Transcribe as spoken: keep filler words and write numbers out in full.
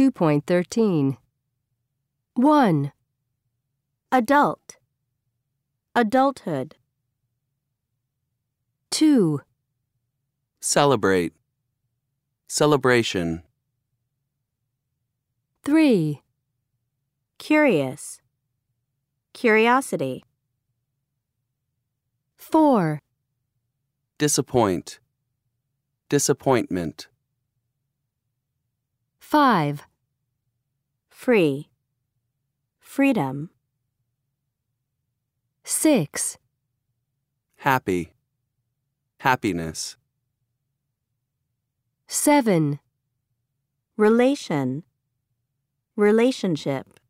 two point thirteen. one. Adult. Adulthood. two. Celebrate. Celebration. three. Curious. Curiosity. four. Disappoint. Disappointment. five. Free. Freedom. six. Happy. Happiness. seven. Relation. Relationship.